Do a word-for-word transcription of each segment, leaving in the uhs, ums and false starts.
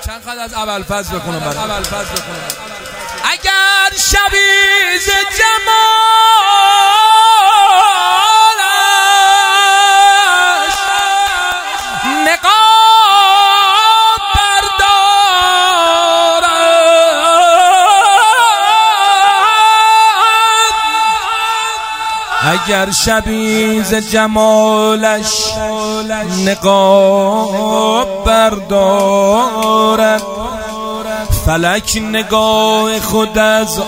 چند خط از ابوالفضل بخونم برای ابوالفضل بخونم. اگر شبی ز جمالش نقاب بردارد، اگر شبی ز جمالش نقاب بردارد، فلک نگاه خود از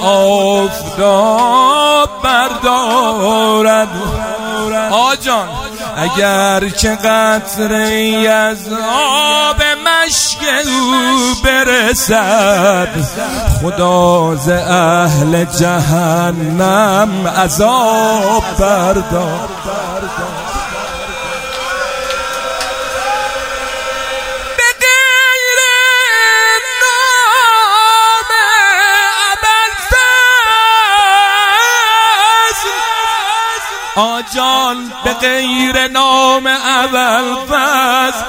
آفتاب بردارد. آجان اگر که قطره‌ای از آب مشک او برسد، خدا ز اهل جهنم عذاب بردارد. آجان به غیر نام ابوالفضل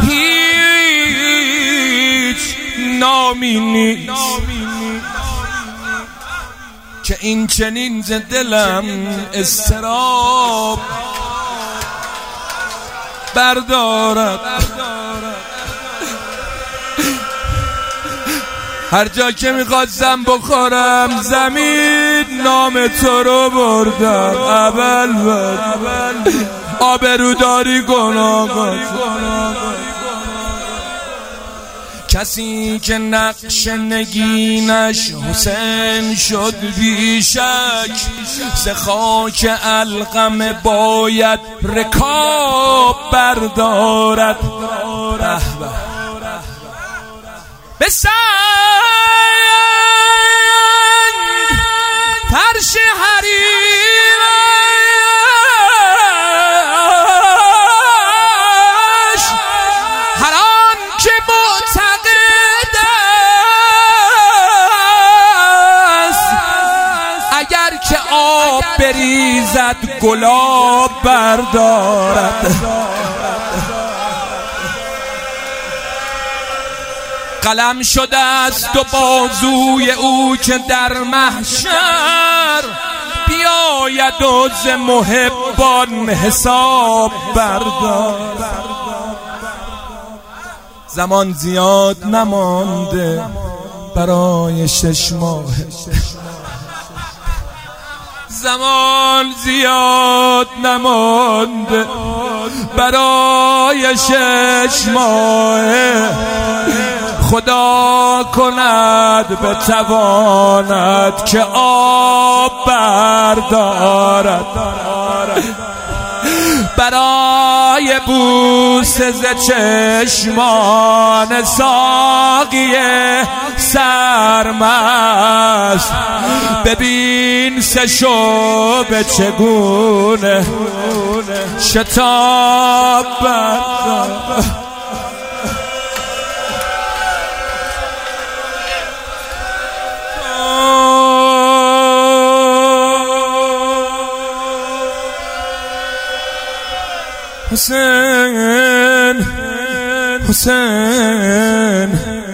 هیچ نامی نیست که این چنین ز دلم اضطراب بردارد. هر جا که میخواستم بخورم زمین نام تو رو بردم. ابوالفضل آبروداری کن آقا. کسی که نقش نگینش حسین شد بیشک، ز خاک القم باید رکاب بردارد. به سنگ فرش حریمش هر آن که معتقد است، اگر که آب بریزد گلاب بردارد. قلم شده است دو بازوی او که در محشر بیاید و ز محبان حساب بردارد. زمان زیاد نمانده برای شش ماه، زمان زیاد نمانده برای شش ماه. خدا کند بتواند که آب بردارد، برای بوسه ز چشمان ساقی سرمست. ببین سه شعبه چگونه شتاب بردارد. حسین حسین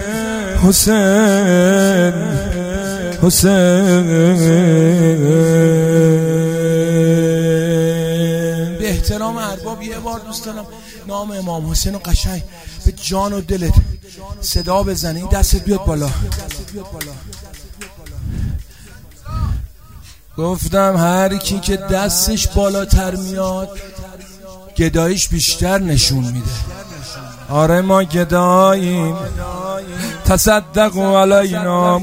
حسین حسین به احترام ارباب یه بار دوست دارم نام امام حسین و قشنگ به جان و دلت صدا بزنی. دستت بیاد بالا. گفتم هر کی که دستش بالاتر میاد گداییش بیشتر نشون میده. آره ما گداییم. تصدقوا علینا،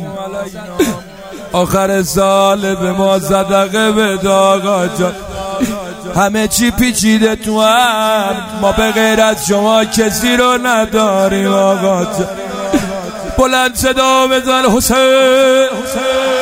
آخر سال به ما صدقه بده آقا جان. همه چی پیچیده تو هم، ما به غیر از شما کسی رو نداریم آقا جان. بلند صدا بزن حسین.